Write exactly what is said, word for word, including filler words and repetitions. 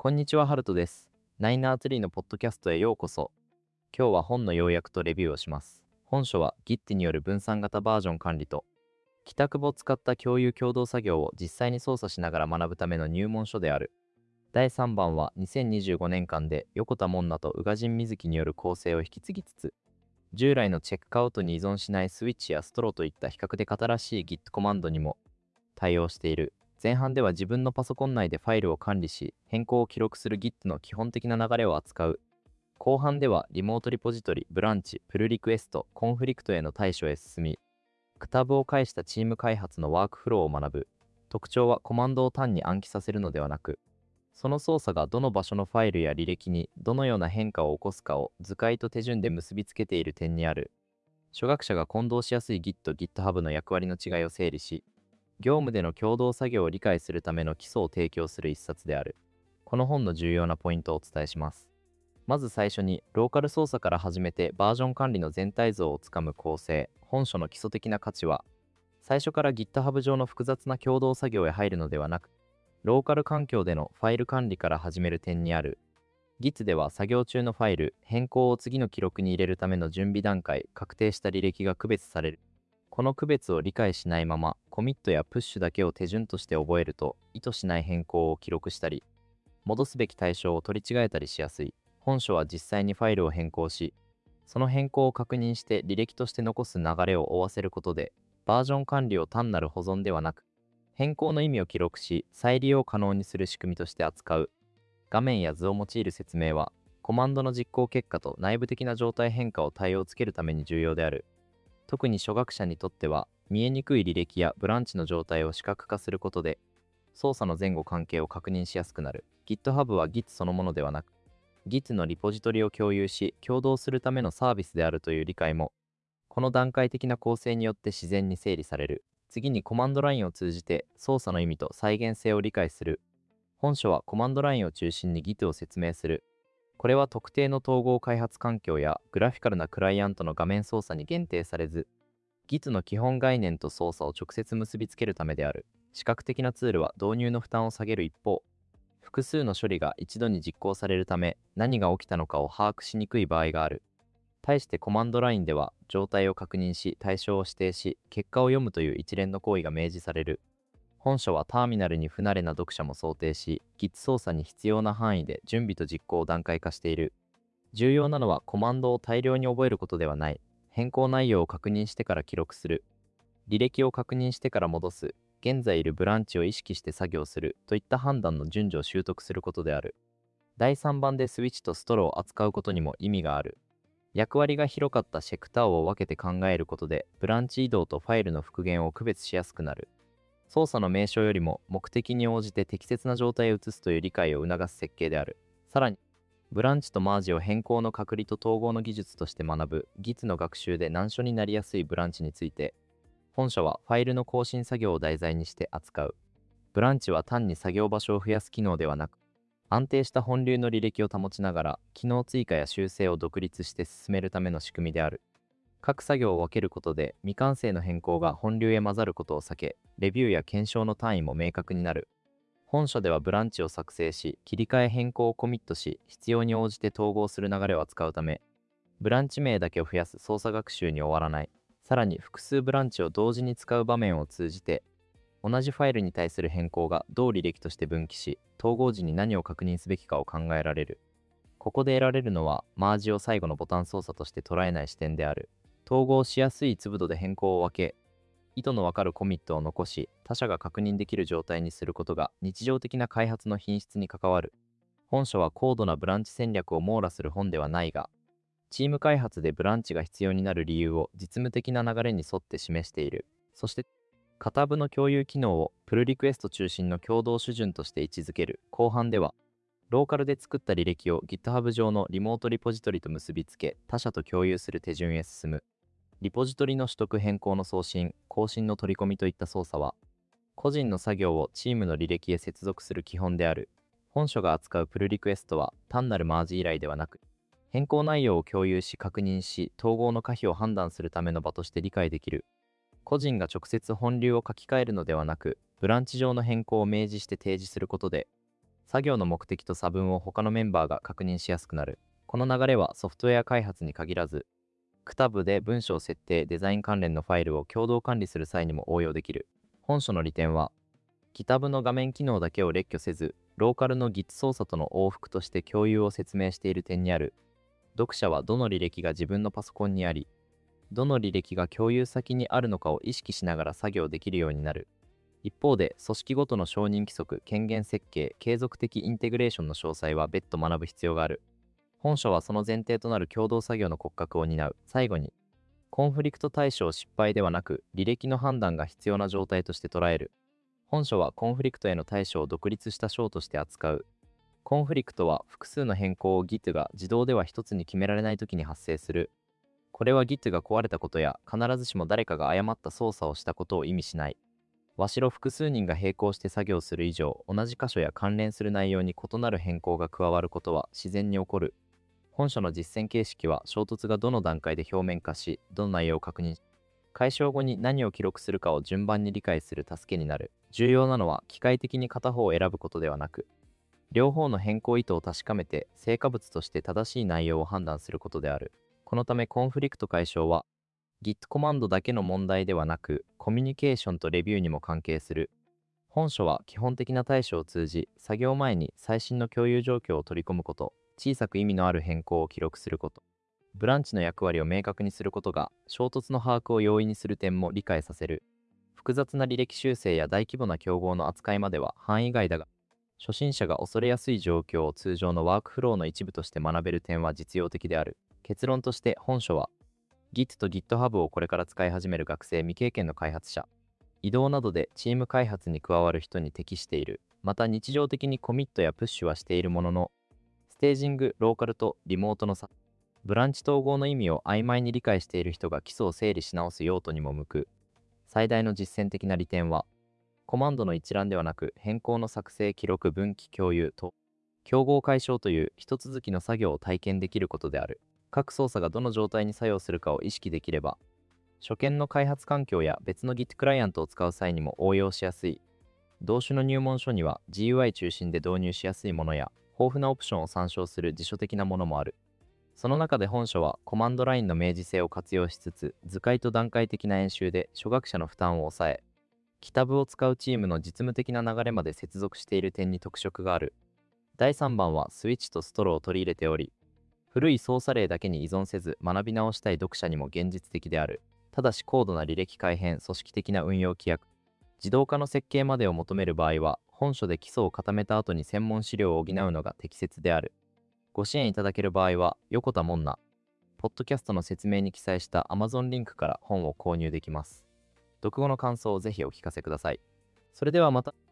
こんにちは、ハルトです。ナイナーツリーのポッドキャストへようこそ。今日は本の要約とレビューをします。本書は Git による分散型バージョン管理と、帰宅簿を使った共有共同作業を実際に操作しながら学ぶための入門書である。だいさんばんはにせんにじゅうごねんかんで横田門奈と宇賀神瑞希による構成を引き継ぎつつ、従来のチェックアウトに依存しないスイッチやストローといった比較的新しい Git コマンドにも対応している。前半では自分のパソコン内でファイルを管理し、変更を記録する Git の基本的な流れを扱う。後半ではリモートリポジトリ、ブランチ、プルリクエスト、コンフリクトへの対処へ進み、クタブを介したチーム開発のワークフローを学ぶ。特徴はコマンドを単に暗記させるのではなく、その操作がどの場所のファイルや履歴にどのような変化を起こすかを図解と手順で結びつけている点にある。初学者が混同しやすい Git、GitHub の役割の違いを整理し、業務での共同作業を理解するための基礎を提供する一冊である。この本の重要なポイントをお伝えします。まず最初に、ローカル操作から始めてバージョン管理の全体像をつかむ構成。本書の基礎的な価値は、最初から GitHub 上の複雑な共同作業へ入るのではなく、ローカル環境でのファイル管理から始める点にある。Git では作業中のファイル、変更を次の記録に入れるための準備段階、確定した履歴が区別される。この区別を理解しないまま、コミットやプッシュだけを手順として覚えると、意図しない変更を記録したり、戻すべき対象を取り違えたりしやすい。本書は実際にファイルを変更し、その変更を確認して履歴として残す流れを追わせることで、バージョン管理を単なる保存ではなく、変更の意味を記録し、再利用可能にする仕組みとして扱う。画面や図を用いる説明は、コマンドの実行結果と内部的な状態変化を対応つけるために重要である。特に初学者にとっては、見えにくい履歴やブランチの状態を視覚化することで、操作の前後関係を確認しやすくなる。GitHub は Git そのものではなく、Git のリポジトリを共有し、共同するためのサービスであるという理解も、この段階的な構成によって自然に整理される。次にコマンドラインを通じて操作の意味と再現性を理解する。本書はコマンドラインを中心に Git を説明する。これは特定の統合開発環境やグラフィカルなクライアントの画面操作に限定されず、Git の基本概念と操作を直接結びつけるためである。視覚的なツールは導入の負担を下げる一方、複数の処理が一度に実行されるため、何が起きたのかを把握しにくい場合がある。対してコマンドラインでは、状態を確認し、対象を指定し、結果を読むという一連の行為が明示される。本書はターミナルに不慣れな読者も想定し、Git 操作に必要な範囲で準備と実行を段階化している。重要なのはコマンドを大量に覚えることではない。変更内容を確認してから記録する。履歴を確認してから戻す。現在いるブランチを意識して作業するといった判断の順序を習得することである。だいさんばんでスイッチとストローを扱うことにも意味がある。役割が広かったセクターを分けて考えることで、ブランチ移動とファイルの復元を区別しやすくなる。操作の名称よりも目的に応じて適切な状態を移すという理解を促す設計である。さらに、ブランチとマージを変更の隔離と統合の技術として学ぶ Git の学習で難所になりやすいブランチについて、本書はファイルの更新作業を題材にして扱う。ブランチは単に作業場所を増やす機能ではなく、安定した本流の履歴を保ちながら、機能追加や修正を独立して進めるための仕組みである。各作業を分けることで、未完成の変更が本流へ混ざることを避け、レビューや検証の単位も明確になる。本書ではブランチを作成し、切り替え変更をコミットし、必要に応じて統合する流れを扱うため、ブランチ名だけを増やす操作学習に終わらない。さらに複数ブランチを同時に使う場面を通じて、同じファイルに対する変更がどう履歴として分岐し、統合時に何を確認すべきかを考えられる。ここで得られるのは、マージを最後のボタン操作として捉えない視点である。統合しやすい粒度で変更を分け、意図のわかるコミットを残し、他者が確認できる状態にすることが日常的な開発の品質に関わる。本書は高度なブランチ戦略を網羅する本ではないが、チーム開発でブランチが必要になる理由を実務的な流れに沿って示している。そして、型部の共有機能をプルリクエスト中心の共同主順として位置づける。後半では、ローカルで作った履歴を GitHub 上のリモートリポジトリと結びつけ、他社と共有する手順へ進む。リポジトリの取得変更の送信、更新の取り込みといった操作は、個人の作業をチームの履歴へ接続する基本である。本書が扱うプルリクエストは単なるマージ依頼ではなく、変更内容を共有し確認し、統合の可否を判断するための場として理解できる。個人が直接本流を書き換えるのではなく、ブランチ上の変更を明示して提示することで、 作業の目的と差分を他のメンバーが確認しやすくなる。この流れはソフトウェア開発に限らず、クタブで文章設定、デザイン関連のファイルを共同管理する際にも応用できる。本書の利点は、GitHub の画面機能だけを列挙せず、ローカルの Git 操作との往復として共有を説明している点にある。読者はどの履歴が自分のパソコンにあり、どの履歴が共有先にあるのかを意識しながら作業できるようになる。一方で、組織ごとの承認規則、権限設計、継続的インテグレーションの詳細は別途学ぶ必要がある。本書はその前提となる共同作業の骨格を担う。最後に、コンフリクト対象を失敗ではなく、履歴の判断が必要な状態として捉える。本書はコンフリクトへの対処を独立した章として扱う。コンフリクトは複数の変更を Git が自動では一つに決められないときに発生する。これは Git が壊れたことや必ずしも誰かが誤った操作をしたことを意味しない。わしろ複数人が並行して作業する以上、同じ箇所や関連する内容に異なる変更が加わることは自然に起こる。本書の実践形式は衝突がどの段階で表面化し、どの内容を確認し、解消後に何を記録するかを順番に理解する助けになる。重要なのは機械的に片方を選ぶことではなく、両方の変更意図を確かめて成果物として正しい内容を判断することである。このためコンフリクト解消は Git コマンドだけの問題ではなく、コミュニケーションとレビューにも関係する。本書は基本的な対処を通じ、作業前に最新の共有状況を取り込むこと、小さく意味のある変更を記録すること、ブランチの役割を明確にすることが衝突の把握を容易にする点も理解させる。複雑な履歴修正や大規模な競合の扱いまでは範囲外だが、初心者が恐れやすい状況を通常のワークフローの一部として学べる点は実用的である。結論として本書は、Git と GitHub をこれから使い始める学生未経験の開発者、移動などでチーム開発に加わる人に適している。また日常的にコミットやプッシュはしているものの、ステージング、ローカルとリモートの差、ブランチ統合の意味を曖昧に理解している人が基礎を整理し直す用途にも向く。最大の実践的な利点は、コマンドの一覧ではなく変更の作成、記録、分岐、共有と、競合解消という一続きの作業を体験できることである。各操作がどの状態に作用するかを意識できれば、初見の開発環境や別の Git クライアントを使う際にも応用しやすい。同種の入門書には ジーユーアイ 中心で導入しやすいものや、豊富なオプションを参照する辞書的なものもある。その中で本書はコマンドラインの明示性を活用しつつ、図解と段階的な演習で初学者の負担を抑え、GitHub を使うチームの実務的な流れまで接続している点に特色がある。だいさんばんはスイッチとストローを取り入れており、古い操作例だけに依存せず学び直したい読者にも現実的である。ただし高度な履歴改変、組織的な運用規約、自動化の設計までを求める場合は、本書で基礎を固めた後に専門資料を補うのが適切である。ご支援いただける場合は、横田門奈、ポッドキャストの説明に記載した Amazon リンクから本を購入できます。読後の感想をぜひお聞かせください。それではまた。